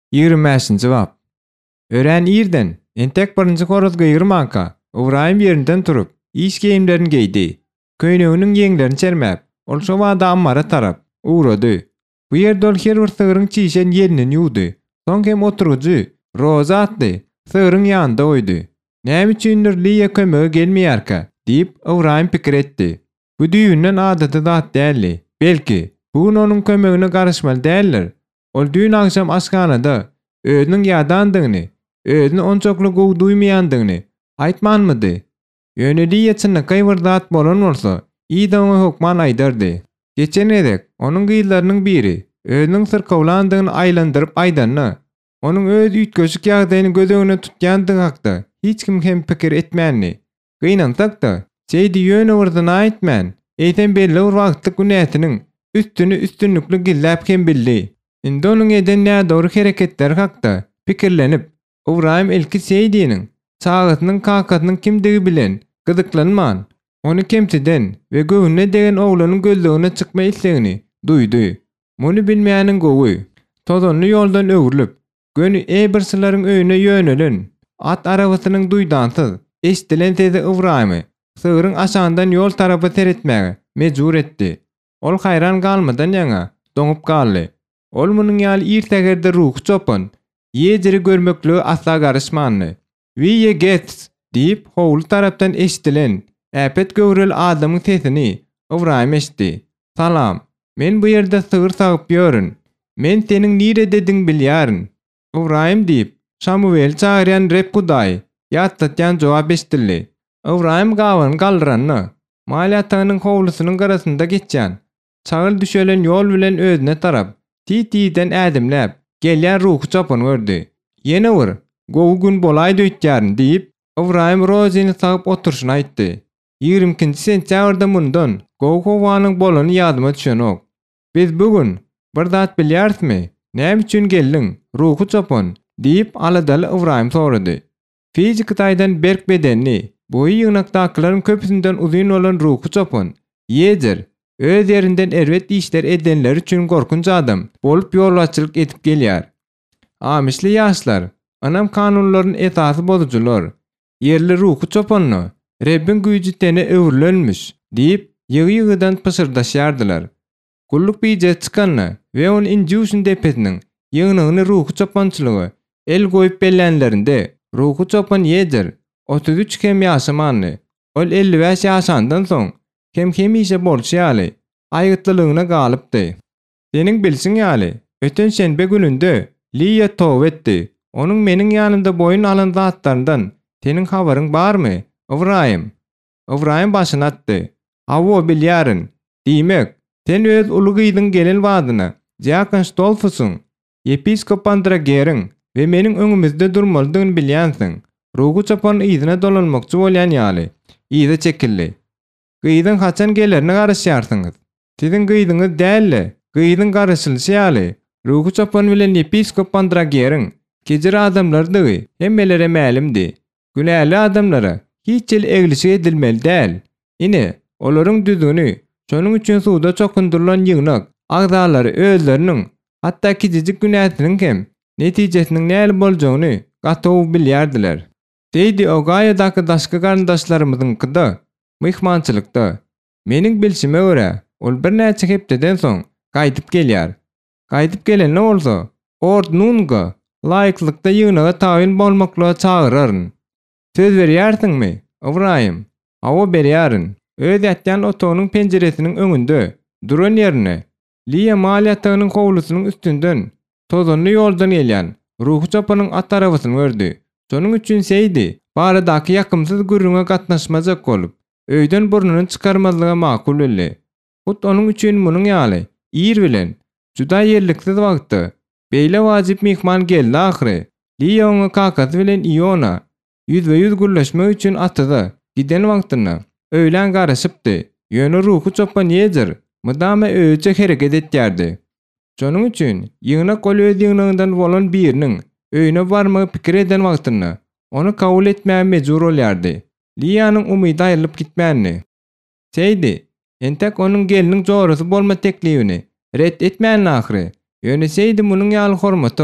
25-nji bab. Örän ýerden entek birinji horoz gıýgyrmanka Ibrahim ýerinden turup iş giyimlerini giydi. Köýneginiň ýeňlerini çermäp, ol şo wada ammara tarap uğrady. Bu ýerde ol her bir sygyryň çiýşen ýerini ýuwdy. Soň hem oturgujy roza atdy, sygyryň ýanynda goýdy. Näme üçindir Liýa kömege gelmeýärkä diýip Ibrahim pikir etdi. Bu düýünden adaty zat däldi. Belki bugün onuň kömegine garaşmaly däldir. Ol düýün akşam aşganada özüniň ýadandygyny, özüni onçokly gowy duýmaýandygyny aýtmanmydy? Ýöne çynna gaýwar zat bolan bolsa, ýa-da hukman aýdardy. Geçen edek onuň gyýlarynyň biri özüniň syrkawlandygyny aýlandyryp aýdanna, onuň öz üýtgeşik ýagdaýyny göz tutýandygy hakda hiç kim hem pikir etmänni. Gynansak-da, şeýdi ýöne urdan aýtmän, eýten belli bir wagtlyk günätiniň üstünlükli gilläp hem bildi. Indi onuň eden näme dogry hereketler hakda pikirlenip, Ibrahim ilki şeýdiniň çağatynyň kakatynyň kimdigi bilen gyzyklanman, onu kemtiden we göwüne degen oglanyň gözlegine çykma islegini duýdy. Muny bilmeýäniň gowy, tozanly ýoldan öwrülip, göni ebersilerin öýüne ýönelen at arabasynyň duýdansyz eşdilen tezi Ibrahimy sygyryň aşaňdan ýol tarapy teretmäge mejbur etdi. Ol haýran galmadan ýaňa doňup galdy. Ol munyň ýaly irtegerde ruhy çopan, ýejeri görmekli asla garaşmandy. "We get" diýip howly tarapdan eşdilen äpet göwrel adamyň sesini Ibrahim eşdi. "Salam, men bu ýerde sygyr sagyp ýörün. Men seniň nire dediň bilýäryn." Ibrahim diýip Samuel çağıryan rep Hudaý ýatlatýan jogap eşdildi. Ibrahim gawan galdyranna Malyatanyň howlusynyň garasynda geçýän çağıl düşelen ýol bilen özüne tarap titi-den ädimläp gelýän ruhy çapany gördi. "Ýene bir gowy gün bolaý diýýäryn" diýip Ibrahim rozyny sagyp oturşyny aýtdy. 20-nji sentýabrda mundan gowy howanyň bolany ýadyma düşenok. "Biz bugün bir zat bilýärismi? Näme üçin geldiň, ruhy çapan?" diýip aladaly Ibrahim sorady. Fizik taýdan berk bedenli, boýy ýygnakdakylaryň köpüsinden uzun bolan ruhy çapan, ýejer öz ýerinden erwet işler edenler üçin gorkunç adam bolup ýolbaçylyk edip gelýär. Amisli ýaşlar, anam kanunlaryň esasy bozujular. Yerli ruhy çapanyny Rebbin güýji tene öwrülenmiş diýip ýygy-ýygydan pysyrdaşýardylar. Gulluk biýje çykanyny we onu injusun depetiniň ýygynyny ruhy çapançylygy el goýup bellenlerinde ruhy çapan ýejer 33 kem ýaşamanly. Ol 55 ýaşandan soň hem işe bolşýaly aýgytlylygyna galypdy. Seniň bilsiň ýaly, öten şenbe gününde Liýa tow etdi. Onuň meniň ýanymda boyun alan zatlaryndan seniň habaryň barmy? Ibrahim. Ibrahim başyny atdy. "Hawa bilýäryn. Diýmek, sen öz uly gyýdyň gelen wadyna Jakan Stolfusyň, episkop Andrageriň we meniň öňümizde durmalydygyny bilýänsiň. Ruhy çapan ýyzyna dolanmakçy bolýan ýaly. Ýyzy çekildi. Gyýdyň haçan gelerini garaşýarsyňyz? Siziň gyýdyňyz dälle, gyýdyň garaşylşy ýaly. Ruhy çapan bilen episkop Andrageriň kejir adamlardygy hemmelere mälimdi. Günäli adamlara hiç el eglişi edilmeli däl. Ine, olaryň düzgüni, şonuň üçin suwda çokundurulan ýygnak agdalary özleriniň hatda kijijik günäsiniň hem netijesiniň näle boljagyny gataw bilýärdiler. Deýdi Ogaýadaky daşky garyndaşlarymyzyňkyda myhmançylykda. Meniň bilşime görä, ol bir näçe hepdeden soň gaýdyp gelýär. Gaýdyp gelen ne bolsa, ordnunga laýyklykda ýygnaga taýin bolmakla çağıraryn. Söz berýärsiňmi, Ibrahim? Hawa berýäryn. Öz ýatýan otogynyň penjeresiniň öňünde duran ýerine Liýa Malyatanyň howlusynyň üstünden tozanly ýoldan gelýän ruhy çapanyň at arabasyny gördi. Şonuň üçin şeýdi, baradaky ýakymsyz gürrüňe gatnaşmajak bolup, öýden burnuny çykarmazlyga makul bildi. Hut onuň üçin munyň ýaly ýer bilen juda ýerliksiz wagtda beýle wajyp mihman geldi ahyry. Liýa oňa kakasy bilen Iona yüzbe-yüz gürleşmek üçin atyda giden wagtyna öýlen garaşypdy. Ýöne ruhy çapan ýejer mydama öýçe hereket etýärdi. Şonuň üçin ýygnak ol öz ýygnagyndan bolan biriniň öýüne barmagy pikir eden wagtyna onu kabul etmäge mejbur bolýardy. Liýanyň umydy aýrylyp gitmänni. Şeýdi, entek onuň geliniň jogorusy bolma teklibini ret etmän ahyry. Ýöne şeýdi munyň ýaly hormaty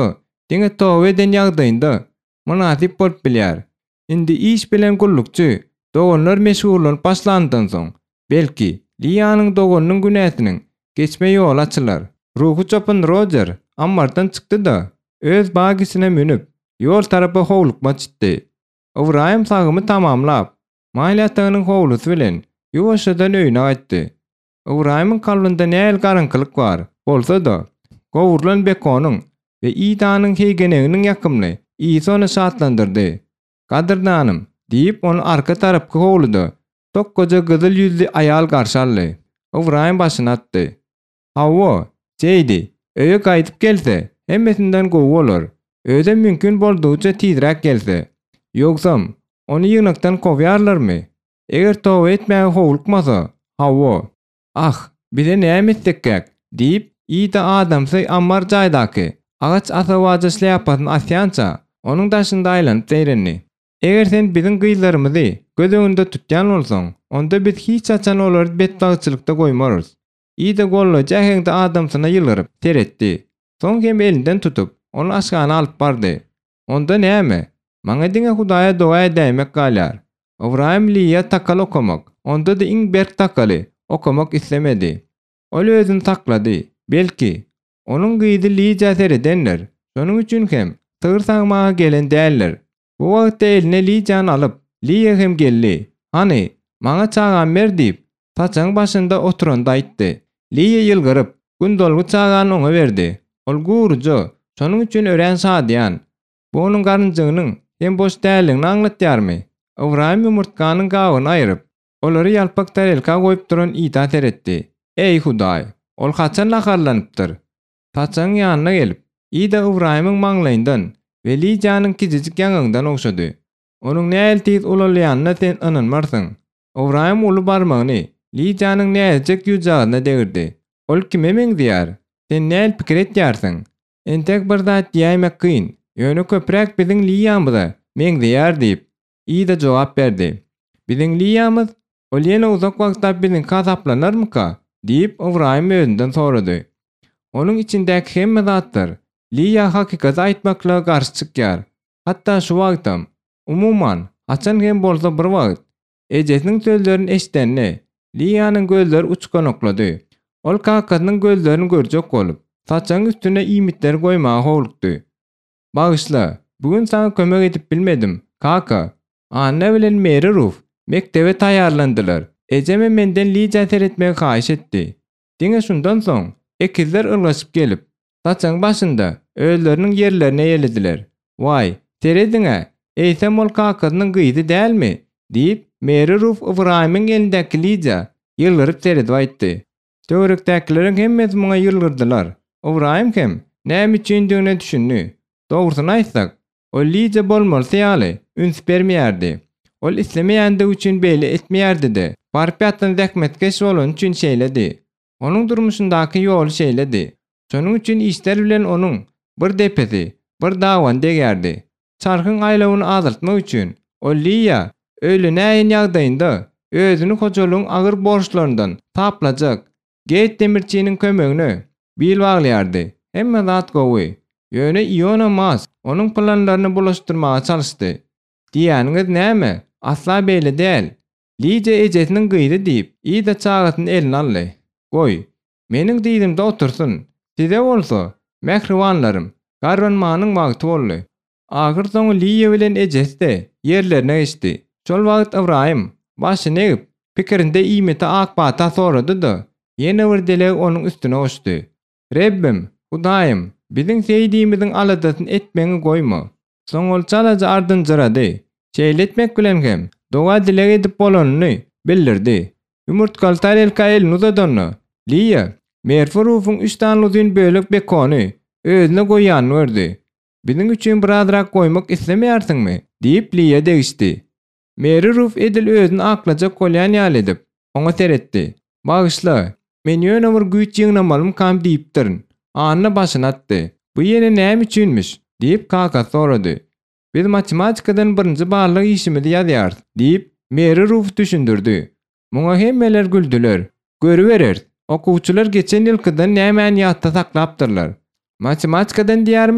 Diňe tow eden ýagdaýynda munasip bolup bilýär. Indi iş bilen gullukçy dogonlar meşgullyk başlandan soň belki Liýanyň dogonynyň günäsiniň geçme ýoly açylar. Ruhu çapyn Roger ammardan çykdy-da öz bagisine münüp ýol tarapy howlukma çykdy. Ibrahim sagymy tamamlap maýlatynyň howlusy bilen ýuwaşdan öýüne gaýtdy. Ibrahimyň kalbynda näl garynkylyk bar bolsa-da gowurlan bekonyň we ýa-danyň heýgeneginiň ýakymly ýa ony şatlandyrdy. "Gadyrdanym" diýip onu arka tarapy howludy. Tokkoja gyzyl ýüzli aýal garşy aldy. Ibrahim başyny atdy. "Hawa, jeýdi, öýe gaýdyp gelse, hemmesinden gowy bolar. Öýde mümkin boldugyça tizrak gelse. Ýogsam, ony ýygnakdan kowýarlarmy? Eger tow etmäge howlukmasa, Hawa, ah, bize näme etsekek?" diýip ýa-da adamsy ammar jaýdaky agaç asawaja şläpasyny asýança onuň daşynda aýlanyp seýrenni. Eger sen biziň gyýlarymyzy göz öňünde tutýan bolsaň, onda biz hiç açan olary betdagçylykda goýmarys. Ýa-da golly jäheňde adamsyna ýylyryp teretdi. Soň hem elinden tutup, onu aşgana alyp bardy. "Onda näme? Maňa diňe Hudaýa doga edämek galýar." Ibrahim Liýa takal okamak, onda da iň berk takaly okamak islemedi. Ol özüni taklady. Belki onuň gyýdy Liýa seredenler. Şonuň üçin hem tygyr sagmaga gelen däller. Bu wagtda eline Liýany alyp, Liýa hem geldi. "Hani, maňa çagam ber" diýip, taçaň başynda oturanda aýtdy. Liýa ýylgyryp, gündolgy çagany oňa berdi. Ol gurujy, şonuň üçin ören şadýan. Bu onuň garynjygynyň hem boş dälligini aňlatýarmy? Ibrahim ýumurtkanyň gabyny aýryp, olary ýalpak tarelka goýup duran ýa teretdi. "Ey Hudaý, ol haçan naharlanypdyr?" Taçaň ýanyna gelip, ýa-da Ibrahimyň maňlaýyndan we Liýanyň kijijik ýaňyňdan oňşady. Onuň näl tiz ulalýanyna sen ynanmarsyň. Ibrahim uly barmagyny Liýanyň näzek ýüzagyna degirdi. "Ol kime meňdýär? Sen näl pikir etýärsiň? Entek bir zat diýmek kyn. Ýöne köprek biziň Liýamyza meňdýär" diýip ýa-da jogap berdi. "Biziň Liýamyz ol ýene uzak wagtda biziň kasaplanarmyka?" diýip Ibrahim özünden sorady. Onuň içindäki hemme zatlar Liýa hakykaty aýtmakla garşy çykýar. Hatda şu wagtam, umuman, açan hem bolsa bir wagt, ejesiniň sözlerini eşitende Liýanyň gözleri uçkan oklady. Ol kakatynyň gözlerini görjek bolup, saçaň üstüne iýmitler goýmagy howlukdy. "Bagyşla, bugün sana kömek edip bilmedim, kaka. Anna bilen Meri Ruf mektebe taýýarlandylar. Ejeme menden Liýa seretmegi haýyş etdi. Diňe şundan soň ekizler ylgaşyp gelip, saçaň başynda özleriniň ýerlerine ýelediler. Vay, terediňe, eýsem ol kakatynyň gyýdy dälmi?" diýip Meri Ruf Ibrahimyň elindäki Liýa ýylgyryp teredip aýtdy. Töwerekdäkileriň hemmesi muňa ýylgyrdylar. Ibrahim hem näme üçindigine düşündi. Dogrusyny aýtsak, ol Liýa bolmaly ýaly üns bermeýärdi. Ol islemeýände üçin beýle etmeýärdi-de. Barp ýatdan zähmetkeş bolan üçin şeýledi. Onuň durmuşyndaky ýoly şeýledi. Şonuň üçin işler bilen onuň bir depesi, bir dawan degärdi. Çarkyň aýlawyny azaltmak üçin ol Liýa öýle näýin ýagdaýynda özüni hojalygyň agyr borçlaryndan taplajak Geýt demirçiniň kömegine bil baglaýardy. Hemme zat gowy. Ýöne Iona Mas onuň planlaryny bulaşdyrmaga çalyşdy. "Diýäniňiz näme? Asla beýle däl. Liýa ejesiniň gyýdy" diýip, ýa-da çagatyny eline aldy. "Goý, meniň diýdimde otursun. Size bolsa, mehribanlarym, garwanmanyň wagty boldy." Agyr soň Liýa bilen ejesde ýerlerine geçdi. Şol wagt Ibrahim başyny egip, pikirinde iýmete akbata sorady-da, ýene bir delek onuň üstüne oşdy. "Rebbim, Hudaýym, biziň seýdimiziň aladasyny etmeňi goýma." Soň ol çalaja ardynjyrady. Şeýletmek bilen hem doga dilek edip bolanyny bildirdi. Ýumurtkaly tarelka elini uzadanyny Liýa Merfurufyň 3 tanlygyň bölek bekony özüne goýanyny gördi. "Biziň üçin bir azrak goýmak islemeýärsiňmi?" diýip Liýa degişdi. Meruruf edil özüni aklaja kolyan ýaly edip oňa teretdi. "Bagyşla, men ýöne bir güýç ýygnamalym kam diýipdirin." Anna başyny atdy. "Bu ýene näme üçinmiş?" diýip kaka sorady. "Biz matematikadan birinji barlyk işimizi ýazýar" diýip Meruruf düşündirdi. Muňa hemmeler güldüler. "Görüberer, okuwçylar geçen ýylkydan nämäni ýatda saklapdyrlar. Matematikadan diýärmiň?"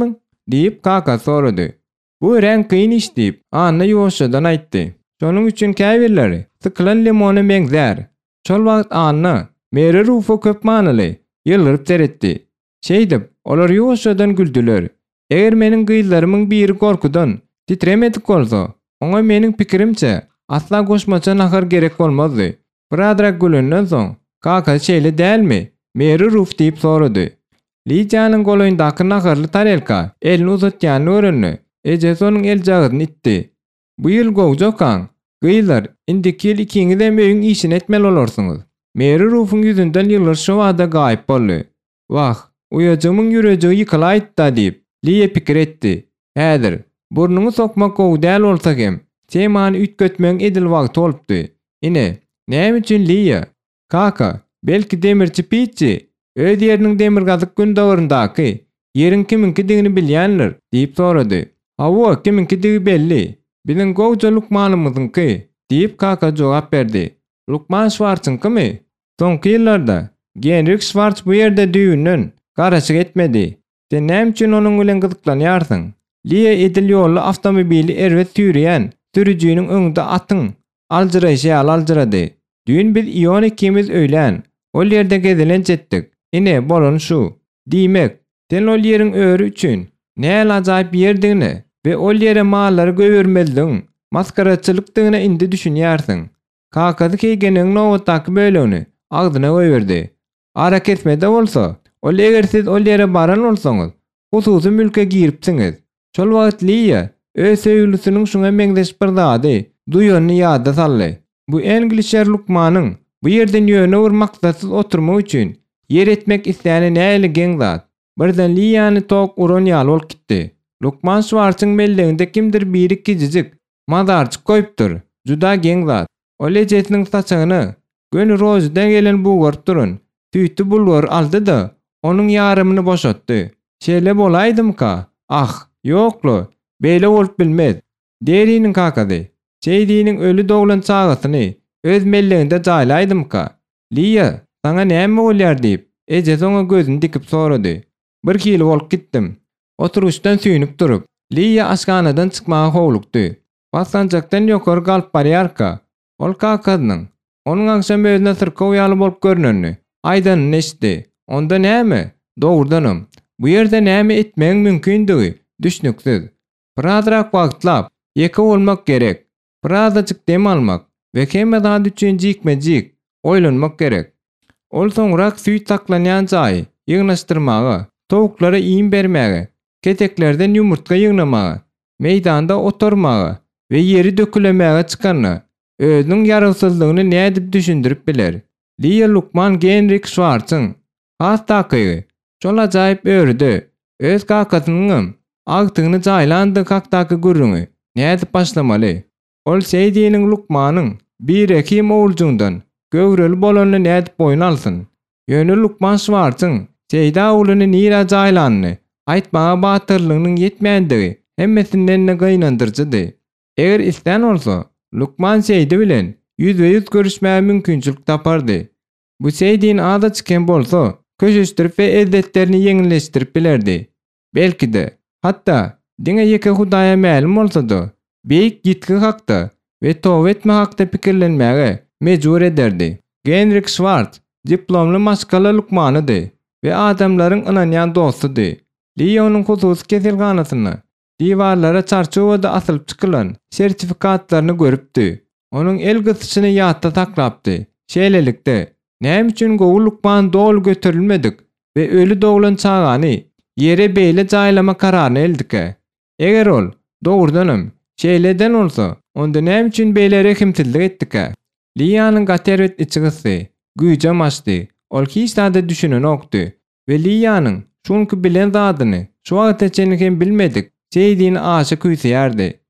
diýip kaka sorudy. Bu ren kyn iş diýip anna ýoşadan aýtdy. Şonuň üçin käbirleri sıkylan limona meňzär. Şol wagt anna Meri Rufo köp manyly ýylyryp teretdi. Şeýdip, olar ýoşadan güldüler. Eger meniň gyýlarymyň biri gorkudan titremedik bolsa, oňa meniň pikirimçe asla goşmaça nahar gerek bolmazdy. Biradrak gülenden soň, kaka şeýle dälmi? Meri Ruf diýip sorady. Liýanyň goloýundaky naharly tarelka elini uzatýany örenli. Eje sonuň el jagyny itdi. Bu ýyl gowjakan, gyýlar, indiki ýyl ikiňizem öýüň işini etmeli olarsyňyz. Meri Ruf'un ýüzünden ýyllar şu wada gaýyp boldy. Wah, uyajymyň ýürejigi ýykylaýtda diýip, Liýe pikir etdi. Häzir, burnuňy sokmak gowy däl bolsa hem, sen many ütgetmeň edil wagt bolupdy. Ine, näme üçin Liýe? Kaka, belki demirçi piçi, öz ýeriniň demir gazyk gün döwründaky ýeriň kiminki digini bilýänler diýip sorady. Hawa kiminki digi belli. Biziň gowja Lukmanymyzyňky diýip kaka jogap berdi. Lukman Schwarz'ınkymy? Soňky ýyllarda Genrik Schwarz bu ýerde düýünden garaşyk etmedi. Sen näme üçin onuň bilen gyzyklanýarsyň? Liýe edil ýolly awtomobili erwet sürýän sürüjüniň öňünde atyň aldyraýşy aljyrady. Düýün biz iýon ikimiz öýlän ol ýerde gezilen jetdik. Ine bolan şu. Diýmek, sen ol ýeriň öýri üçin näle ajaýyp ýerdigini we ol ýere mallary göwermeliň maskaraçylykdygyna indi düşünýärsiň. Kakady keýgeniň nowatdaky bölegi agdyna goýberdi. Ara kesmede bolsa, ol eger siz ol ýere baran bolsaňyz, hususy mülke giripsiňiz. Şol wagt Liýe öz söýgülisiniň şuňa meňzeşip bir zady duýanyny ýada saldy. Bu Englisher Lukmanyň bu ýerden ýöne bir maksatsız oturmak üçin yer etmek isläni näle geň zat. Birden Liýany tok uran ýaly bolup gitdi. Lukman Schwarz'ın melleginde kimdir biri gijijik mazarçyk goýupdyr. Juda geň zat. Ol ejetiniň saçyny gönü rozdan gelen bugar durun. Tüýtü bulgar aldy da onuň ýarymyny boşatdy. Şeýle bolaýdymka? Ah, ýoklu. Beýle bolup bilmez. Deriniň kakady. Şeýdiniň ölü doglan çagasyny öz melleginde jaýlaýdymka? Liýe, saňa näme bolýar diýip, eje soňa gözüni dikip sorady. Bir kili bolup gitdim. Oturuşdan süýnüp durup, Liýe aşganadan çykmaga howlukdy. Basanjakdan ýokary galyp barýarka. Ol kakadynyň onuň akşam özüne syrka ýaly bolup görneni aýdan neşdi. Onda näme? Dogurdanam. Bu ýerde näme etmeň mümkindigi düşnüksiz. Birazrak wagtlap ýeke bolmak gerek. Birazajyk dem almak we kemmedan üçin jikmejik oýlanmak gerek. Ol soňrak süýt saklanýan jaý ýygnaşdyrmagy, towuklara iýim bermäge, keteklerden ýumurtka ýygnamagy, meýdanda oturmagy we ýeri dökülemäge çykany özüniň ýaragsızlygyny nädip düşündirip biler. Liýe Lukman Genrik Schwarz'ın hastakygy şol ajaýyp öýrüdi. Öz kakasynyň agtygyny jaýlandy kakdaky gürrüňi nädip başlamaly? Ol seýdiniň Lukmanyň bir ekim oğulcundan göwreli bolanyny nädip boýun alsyn? Ýöne Lukman Schwarz'ın seýda oğluny nira jaýlanyny aýtmaga batyrlygynyň ýetmänligi hemmesinden gaýnandyrjydy. Eger islen bolsa, Lukman seýdi bilen yüz görüşmäge mümkinçilik tapardy. Bu seýdin ada çykan bolsa, köşeşdirip we ezdetlerini ýeňilleşdirip bilerdi. Belki de, hatta diňe ýeke Hudaýa mälim bolsa-da, beýik gitki hakda we towap etme hakda pikirlenmäge mejbur ederdi. Genrik Schwarz diplomly maşgala Lukmanydy we adamlaryň ynanýan dostudy. Liýe onuň hususy kesilganasyny diwarlara çarçowada asylyp çykylan sertifikatlaryny görüpdi. Onuň el gysyçyny ýatda taklapdy. Şeýlelikde, näme üçin gowy Lukman dol götürilmedik we ölü doglan çagany ýere beýle jaýlama kararyny eldike? Eger ol dogurdanam şeýleden bolsa, onda näme üçin beýle rekimsizlik etdike? Liýanyň gaterwet içigisy güýje maşdy. Ol hiç zada düşünen okdy we Liýanyň şunky bilen zadyny şu wagtça çenken bilmedik. Seýdini aşy küýsýärdi.